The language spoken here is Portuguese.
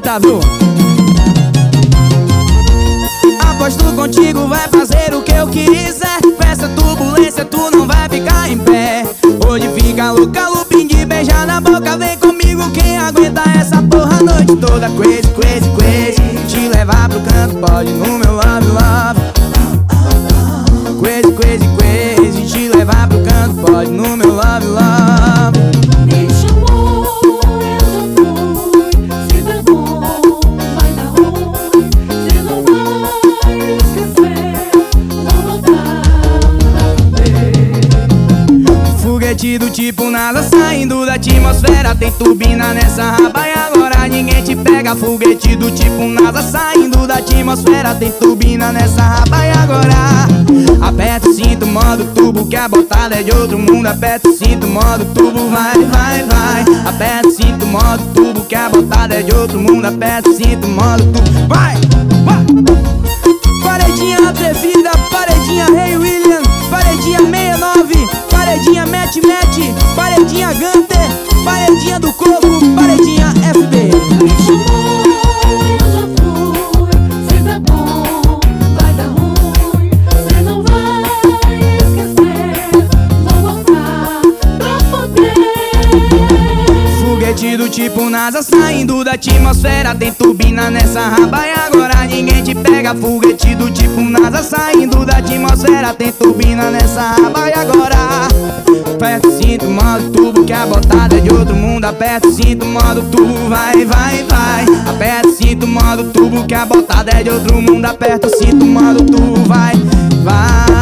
aguentar, viu? Aposto contigo, vai fazer o que eu quiser. Com essa turbulência tu não vai ficar em pé. Hoje fica louca, lupin de beijar na boca. Vem comigo, quem aguenta essa porra a noite toda. Crazy, crazy, crazy. Te levar pro canto, pode no meu love, love. Crazy, crazy, crazy. Te levar pro canto, pode no meu love, love. Me chamou, eu já fui. Se der bom, vai dar ruim. Se não vai esquecer, vou voltar pra ver. Foguete do tipo NASA saindo da atmosfera. Tem turbina nessa raba e agora ninguém te pega. Foguete do tipo NASA saindo da atmosfera. Tem turbina nessa raba e agora aperta o cinto, modo tubo, que a botada é de outro mundo. Aperta o cinto, modo tubo, vai, vai, vai. Aperta o cinto, modo tubo, que a botada é de outro mundo. Aperta o cinto, modo tubo, vai, vai. Paredinha atrevida, paredinha Rei William, paredinha 69, paredinha Match Match, paredinha Gunter, paredinha do Coco, paredinha FB. Me chamou, eu já fui. Se der bom, vai dar ruim. Se não vai esquecer, vou voltar pra poder. Foguete do tipo NASA saindo da atmosfera. Tem turbina nessa raba e agora ninguém te pega. Foguete do tipo NASA saindo da atmosfera. Tem turbina nessa raba e agora aperta o cinto, modo tubo, que a botada é de outro mundo. Aperta o cinto, modo tubo, vai, vai, vai. Aperta o cinto, modo tubo, que a botada é de outro mundo. Aperta o cinto, modo tubo, vai, vai.